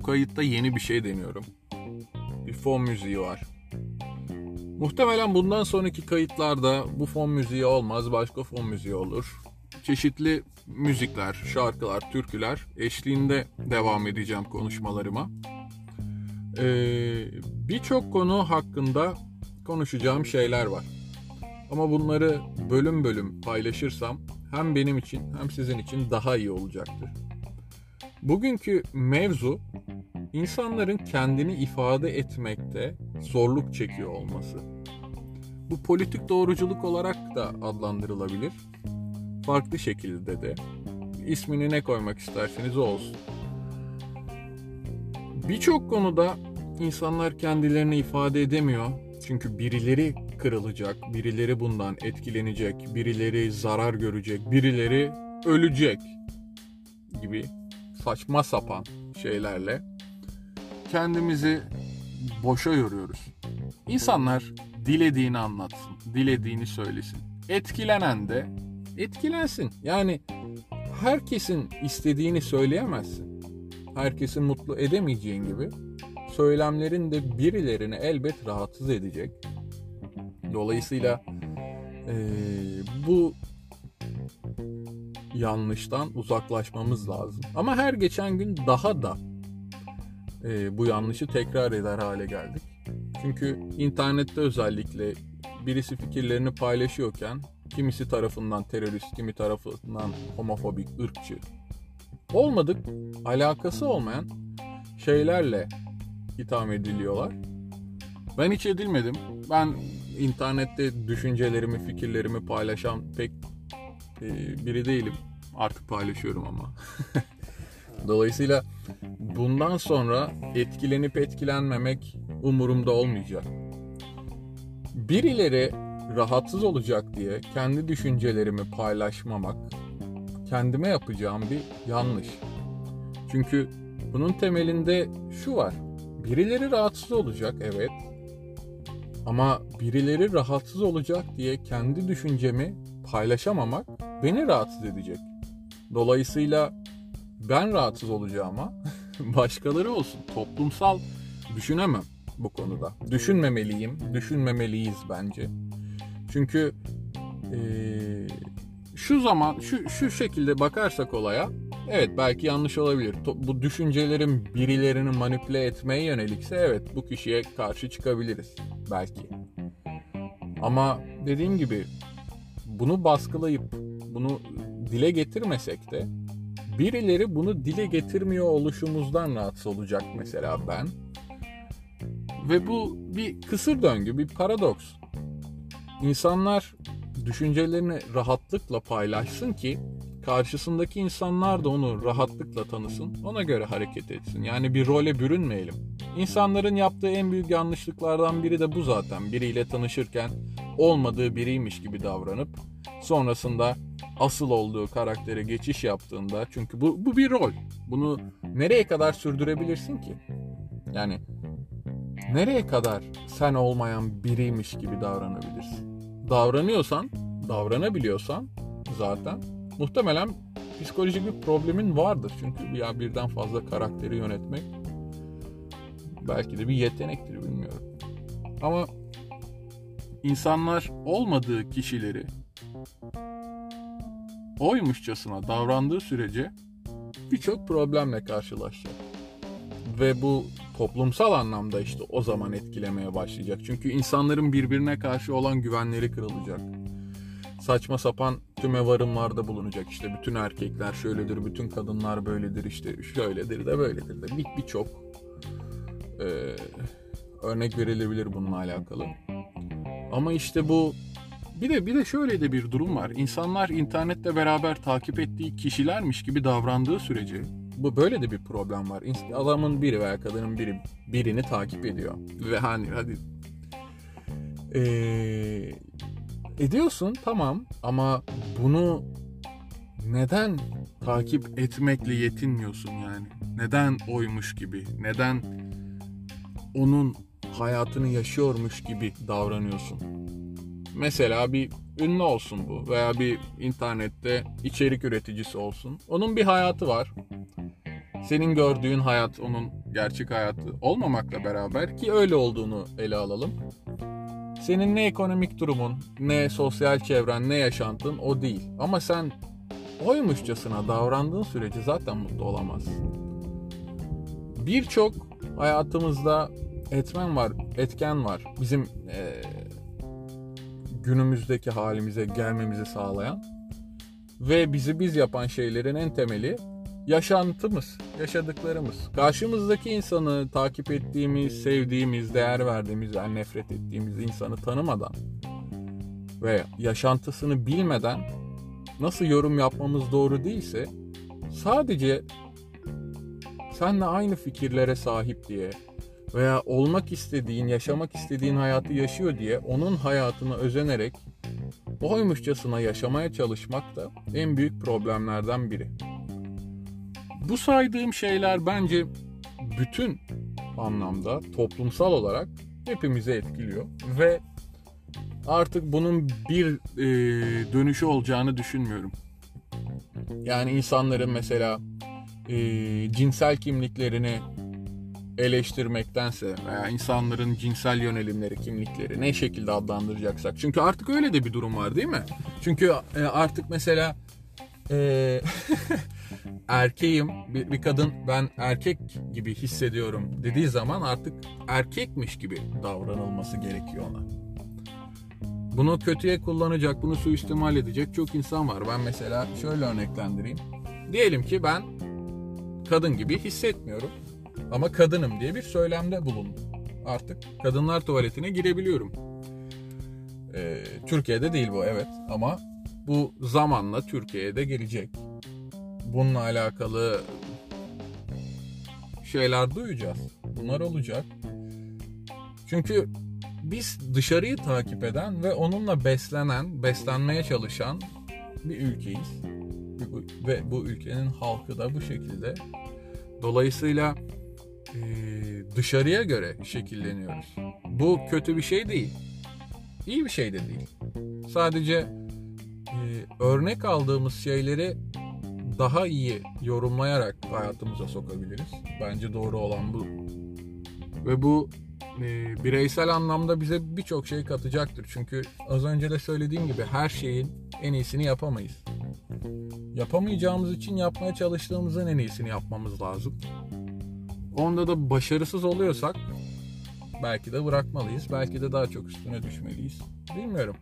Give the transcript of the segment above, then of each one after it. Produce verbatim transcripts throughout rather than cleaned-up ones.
kayıtta yeni bir şey deniyorum. Bir fon müziği var. Muhtemelen bundan sonraki kayıtlarda bu fon müziği olmaz, başka fon müziği olur. Çeşitli müzikler, şarkılar, türküler eşliğinde devam edeceğim konuşmalarıma. Ee, birçok konu hakkında konuşacağım şeyler var. Ama bunları bölüm bölüm paylaşırsam hem benim için hem sizin için daha iyi olacaktır. Bugünkü mevzu insanların kendini ifade etmekte zorluk çekiyor olması. Bu politik doğruculuk olarak da adlandırılabilir. Farklı şekilde de. İsmini ne koymak isterseniz o olsun. Birçok konuda insanlar kendilerini ifade edemiyor. Çünkü birileri kırılacak, birileri bundan etkilenecek, birileri zarar görecek, birileri ölecek gibi saçma sapan şeylerle kendimizi boşa yoruyoruz. İnsanlar dilediğini anlatsın, dilediğini söylesin. Etkilenen de etkilensin. Yani herkesin istediğini söyleyemezsin. Herkesi mutlu edemeyeceğin gibi söylemlerin de birilerini elbet rahatsız edecek. Dolayısıyla e, bu yanlıştan uzaklaşmamız lazım. Ama her geçen gün daha da e, bu yanlışı tekrar eder hale geldik. Çünkü internette özellikle birisi fikirlerini paylaşıyorken kimisi tarafından terörist, kimi tarafından homofobik, ırkçı, olmadık, alakası olmayan şeylerle itham ediliyorlar. Ben hiç edilmedim. Ben internette düşüncelerimi, fikirlerimi paylaşan pek e, biri değilim. Artık paylaşıyorum ama. Dolayısıyla bundan sonra etkilenip etkilenmemek umurumda olmayacak. Birileri rahatsız olacak diye kendi düşüncelerimi paylaşmamak kendime yapacağım bir yanlış. Çünkü bunun temelinde şu var. Birileri rahatsız olacak, evet. Ama birileri rahatsız olacak diye kendi düşüncemi paylaşamamak beni rahatsız edecek. Dolayısıyla ben rahatsız olacağıma başkaları olsun. Toplumsal düşünemem bu konuda. Düşünmemeliyim, düşünmemeliyiz bence. Çünkü ee, şu zaman, şu, şu şekilde bakarsak olaya, evet belki yanlış olabilir. Bu düşüncelerin birilerini manipüle etmeye yönelikse evet bu kişiye karşı çıkabiliriz belki. Ama dediğim gibi bunu baskılayıp bunu dile getirmesek de birileri bunu dile getirmiyor oluşumuzdan rahatsız olacak mesela ben. Ve bu bir kısır döngü, bir paradoks. İnsanlar düşüncelerini rahatlıkla paylaşsın ki karşısındaki insanlar da onu rahatlıkla tanısın, ona göre hareket etsin. Yani bir role bürünmeyelim. İnsanların yaptığı en büyük yanlışlıklardan biri de bu zaten. Biriyle tanışırken olmadığı biriymiş gibi davranıp sonrasında asıl olduğu karaktere geçiş yaptığında, çünkü bu, bu bir rol. Bunu nereye kadar sürdürebilirsin ki? Yani nereye kadar sen olmayan biriymiş gibi davranabilirsin? Davranıyorsan, davranabiliyorsan zaten muhtemelen psikolojik bir problemin vardır. Çünkü ya birden fazla karakteri yönetmek belki de bir yetenektir, bilmiyorum. Ama insanlar olmadığı kişileri oymuşçasına davrandığı sürece birçok problemle karşılaşacak. Ve bu toplumsal anlamda işte o zaman etkilemeye başlayacak. Çünkü insanların birbirine karşı olan güvenleri kırılacak. Saçma sapan tümevarımlarda bulunacak. İşte bütün erkekler şöyledir, bütün kadınlar böyledir, işte şöyledir de böyledir de. Bir, birçok e, örnek verilebilir bununla alakalı. Ama işte bu bir de bir de şöyle de bir durum var. İnsanlar internette beraber takip ettiği kişilermiş gibi davrandığı sürece bu böyle de bir problem var. Adamın biri veya kadının biri birini takip ediyor ve hani hadi ee, ediyorsun tamam, ama bunu neden takip etmekle yetinmiyorsun yani? Neden oymuş gibi? Neden onun hayatını yaşıyormuş gibi davranıyorsun? Mesela bir ünlü olsun bu veya bir internette içerik üreticisi olsun. Onun bir hayatı var. senin gördüğün hayat onun gerçek hayatı olmamakla beraber, ki öyle olduğunu ele alalım. Senin ne ekonomik durumun, ne sosyal çevren, ne yaşantın o değil. Ama sen oymuşçasına davrandığın sürece zaten mutlu olamazsın. Birçok hayatımızda etmen var, etken var. Bizim e, günümüzdeki halimize gelmemizi sağlayan ve bizi biz yapan şeylerin en temeli yaşantımız, yaşadıklarımız. Karşımızdaki insanı takip ettiğimiz, sevdiğimiz, değer verdiğimiz, yani nefret ettiğimiz insanı tanımadan ve yaşantısını bilmeden nasıl yorum yapmamız doğru değilse, sadece seninle aynı fikirlere sahip diye veya olmak istediğin, yaşamak istediğin hayatı yaşıyor diye onun hayatına özenerek oymuşçasına yaşamaya çalışmak da en büyük problemlerden biri. Bu saydığım şeyler bence bütün anlamda toplumsal olarak hepimizi etkiliyor ve artık bunun bir e, dönüşü olacağını düşünmüyorum. Yani insanların mesela e, cinsel kimliklerini eleştirmektense veya insanların cinsel yönelimleri, kimlikleri ne şekilde adlandıracaksak. Çünkü artık öyle de bir durum var, değil mi? Çünkü e, artık mesela e, erkeğim, bir, bir kadın ben erkek gibi hissediyorum dediği zaman artık erkekmiş gibi davranılması gerekiyor ona. Bunu kötüye kullanacak, bunu suistimal edecek çok insan var. Ben mesela şöyle örneklendireyim. Diyelim ki ben kadın gibi hissetmiyorum ama kadınım diye bir söylemde bulundum. Artık kadınlar tuvaletine girebiliyorum. Ee, Türkiye'de değil bu, evet, ama bu zamanla Türkiye'ye de gelecek. Bununla alakalı şeyler duyacağız. Bunlar olacak. Çünkü biz dışarıyı takip eden ve onunla beslenen, beslenmeye çalışan bir ülkeyiz. Ve bu ülkenin halkı da bu şekilde. Dolayısıyla e, dışarıya göre şekilleniyoruz. Bu kötü bir şey değil. İyi bir şey de değil. Sadece e, örnek aldığımız şeyleri daha iyi yorumlayarak hayatımıza sokabiliriz. Bence doğru olan bu. Ve bu e, bireysel anlamda bize birçok şey katacaktır. Çünkü az önce de söylediğim gibi her şeyin en iyisini yapamayız. Yapamayacağımız için yapmaya çalıştığımızın en iyisini yapmamız lazım. Onda da başarısız oluyorsak belki de bırakmalıyız. Belki de daha çok üstüne düşmeliyiz. Bilmiyorum.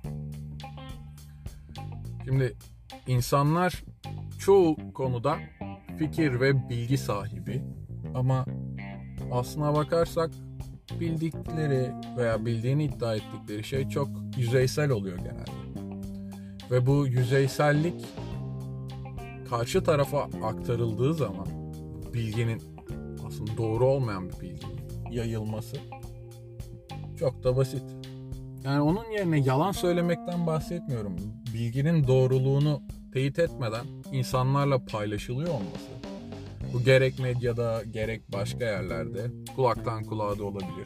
Şimdi insanlar çoğu konuda fikir ve bilgi sahibi ama aslına bakarsak bildikleri veya bildiğini iddia ettikleri şey çok yüzeysel oluyor genelde. Ve bu yüzeysellik karşı tarafa aktarıldığı zaman bilginin aslında doğru olmayan bir bilgi yayılması çok da basit. Yani onun yerine yalan söylemekten bahsetmiyorum. Bilginin doğruluğunu teyit etmeden insanlarla paylaşılıyor olması. Bu gerek medyada gerek başka yerlerde kulaktan kulağa da olabilir.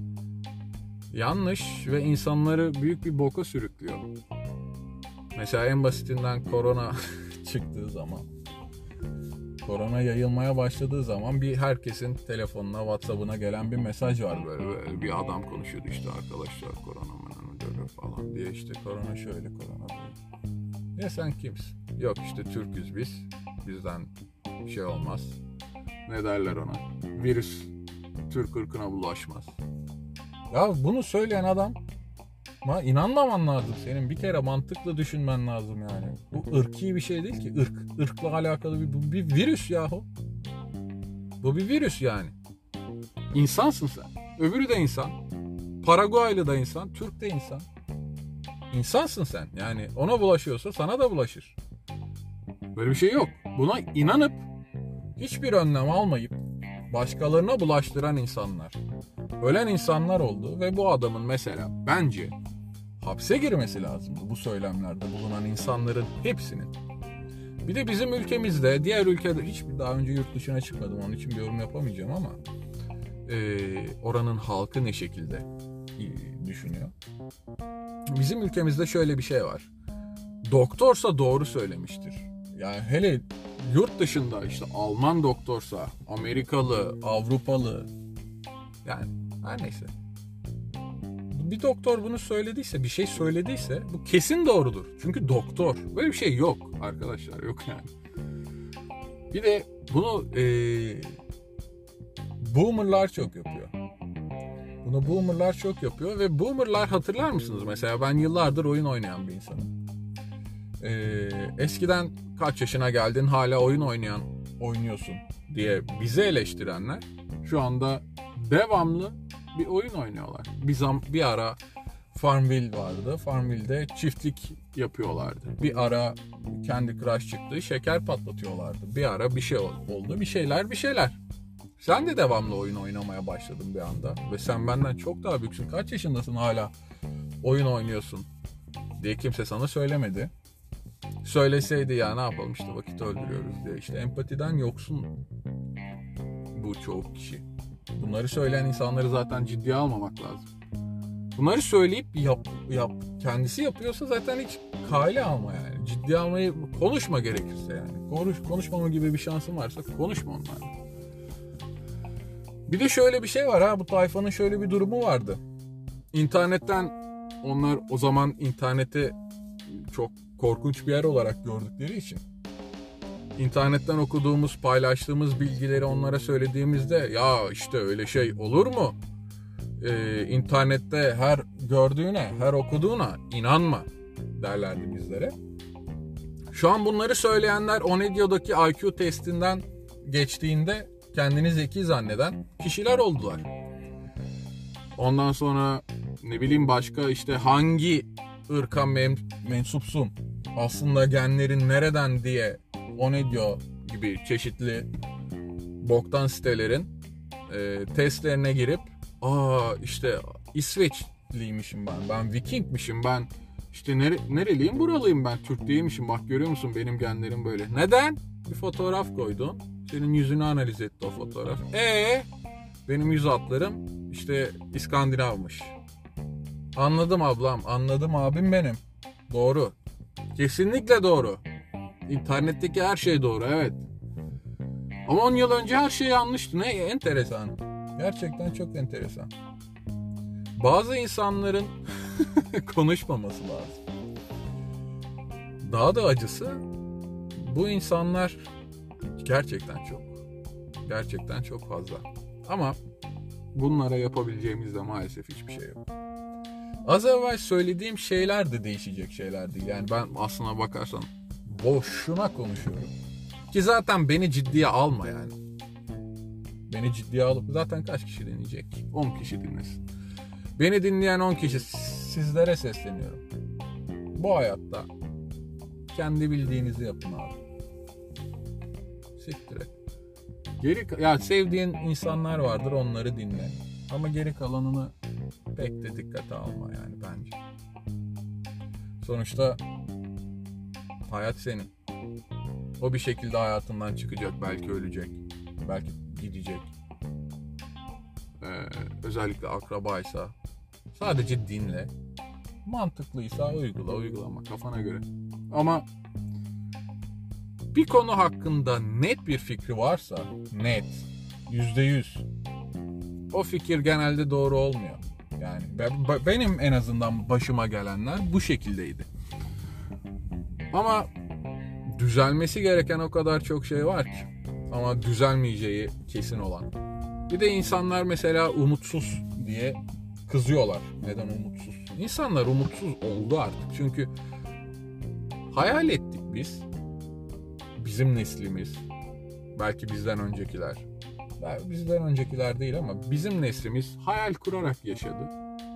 Yanlış ve insanları büyük bir boka sürüklüyor. Mesela en basitinden korona çıktığı zaman, korona yayılmaya başladığı zaman bir herkesin telefonuna, WhatsApp'ına gelen bir mesaj var böyle, böyle bir adam konuşuyordu işte, arkadaşlar korona mı falan diye, işte korona şöyle, korona böyle. Ya sen kimsin? Yok işte Türk'üz biz, bizden bir şey olmaz. Ne derler ona? Virüs Türk ırkına bulaşmaz. Ya bunu söyleyen adam ama inanmaman lazım senin. Bir kere mantıklı düşünmen lazım yani. Bu ırki bir şey değil ki. Irk. Irkla alakalı bir, bu bir virüs yahu. Bu bir virüs yani. İnsansın sen. Öbürü de insan. Paraguaylı da insan. Türk de insan. İnsansın sen. Yani ona bulaşıyorsa sana da bulaşır. Böyle bir şey yok. Buna inanıp hiçbir önlem almayıp başkalarına bulaştıran insanlar, ölen insanlar oldu ve bu adamın mesela bence hapse girmesi lazımdı bu söylemlerde bulunan insanların hepsinin. Bir de bizim ülkemizde, diğer ülkede, hiçbir daha önce yurt dışına çıkmadım, onun için bir yorum yapamayacağım ama e, oranın halkı ne şekilde düşünüyor. Bizim ülkemizde şöyle bir şey var. Doktorsa doğru söylemiştir. Yani hele yurt dışında işte Alman doktorsa, Amerikalı, Avrupalı, yani her neyse. Bir doktor bunu söylediyse, bir şey söylediyse bu kesin doğrudur. Çünkü doktor. Böyle bir şey yok arkadaşlar, yok yani. Bir de bunu ee, boomerlar çok yapıyor. Bunu boomerlar çok yapıyor ve boomerlar, hatırlar mısınız? Mesela ben yıllardır oyun oynayan bir insanım. Ee, eskiden kaç yaşına geldin hala oyun oynayan oynuyorsun diye bizi eleştirenler şu anda devamlı bir oyun oynuyorlar. Bir, zam, bir ara Farmville vardı. Farmville'de çiftlik yapıyorlardı. Bir ara Candy Crush çıktı. Şeker patlatıyorlardı. Bir ara bir şey oldu. Bir şeyler bir şeyler. Sen de devamlı oyun oynamaya başladın bir anda. Ve sen benden çok daha büyüksün. Kaç yaşındasın hala oyun oynuyorsun diye kimse sana söylemedi. Söyleseydi ya ne yapalım işte vakit öldürüyoruz diye. İşte empatiden yoksun bu çoğu kişi. Bunları söyleyen insanları zaten ciddiye almamak lazım. Bunları söyleyip yap, yap, kendisi yapıyorsa zaten hiç kale alma yani. Ciddiye almayı, konuşma gerekirse yani. Konuş, konuşmama gibi bir şansın varsa konuşma onlarla. Bir de şöyle bir şey var ha, bu tayfanın şöyle bir durumu vardı. İnternetten, onlar o zaman interneti çok korkunç bir yer olarak gördükleri için İnternetten okuduğumuz, paylaştığımız bilgileri onlara söylediğimizde ya işte öyle şey olur mu? Ee, internette her gördüğüne, her okuduğuna inanma derlerdi bizlere. Şu an bunları söyleyenler Onedio'daki I Q testinden geçtiğinde kendini zeki zanneden kişiler oldular. Ondan sonra ne bileyim başka işte hangi ırka mem- mensupsun, aslında genlerin nereden diye Onedio gibi çeşitli boktan sitelerin e, testlerine girip aa işte İsveçliymişim ben, ben Vikingmişim, ben işte nere, nereliyim buralıyım, ben Türk değilmişim, bak görüyor musun benim genlerim böyle. Neden? Bir fotoğraf koydun, senin yüzünü analiz etti o fotoğraf. Ee benim yüz hatlarım işte İskandinavmış. Anladım ablam, anladım abim benim. Doğru. Kesinlikle doğru. İnternetteki her şey doğru, evet. Ama on yıl önce her şey yanlıştı. Ne enteresan. Gerçekten çok enteresan. Bazı insanların konuşmaması lazım. Daha da acısı, bu insanlar gerçekten çok. Gerçekten çok fazla. Ama bunlara yapabileceğimiz de maalesef hiçbir şey yok. Az evvel söylediğim şeyler de değişecek şeyler değil. Yani ben aslına bakarsan boşuna konuşuyorum. Ki zaten beni ciddiye alma yani. Beni ciddiye alıp zaten kaç kişi dinleyecek? on kişi dinlesin. Beni dinleyen on kişi, sizlere sesleniyorum. Bu hayatta kendi bildiğinizi yapın abi. Siktir et. Geri, ya sevdiğin insanlar vardır, onları dinle. Ama geri kalanını pek de dikkate alma yani bence. Sonuçta hayat senin. O bir şekilde hayatından çıkacak, belki ölecek, belki gidecek. Ee, özellikle akrabaysa sadece dinle. Mantıklıysa uygula, uygulama kafana göre. Ama bir konu hakkında net bir fikri varsa, net, yüzde yüz, o fikir genelde doğru olmuyor. Yani benim en azından başıma gelenler bu şekildeydi. Ama düzelmesi gereken o kadar çok şey var ki. Ama düzelmeyeceği kesin olan. Bir de insanlar mesela umutsuz diye kızıyorlar. Neden umutsuz? İnsanlar umutsuz oldu artık. Çünkü hayal ettik biz. Bizim neslimiz. Belki bizden öncekiler. Bizden öncekiler değil ama bizim neslimiz hayal kurarak yaşadı.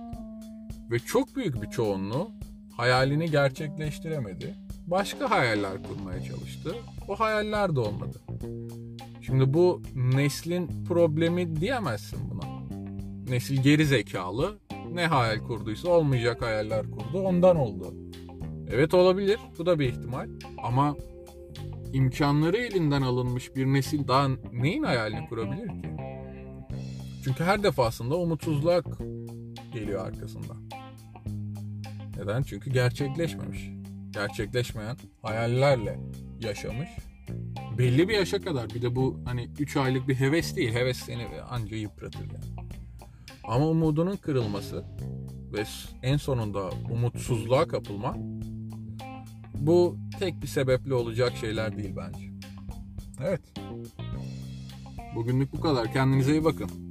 Ve çok büyük bir çoğunluğu hayalini gerçekleştiremedi. Başka hayaller kurmaya çalıştı. O hayaller de olmadı. Şimdi bu neslin problemi diyemezsin buna. Nesil geri zekalı. Ne hayal kurduysa olmayacak hayaller kurdu. Ondan oldu. Evet, olabilir. Bu da bir ihtimal. Ama imkanları elinden alınmış bir nesil daha neyin hayalini kurabilir ki? Çünkü her defasında umutsuzluk geliyor arkasında. Neden? Çünkü gerçekleşmemiş. Gerçekleşmeyen hayallerle yaşamış. Belli bir yaşa kadar. Bir de bu hani üç aylık bir heves değil. Heves seni anca yıpratır yani. Ama umudunun kırılması ve en sonunda umutsuzluğa kapılma, bu tek bir sebeple olacak şeyler değil bence. Evet. Bugünlük bu kadar. Kendinize iyi bakın.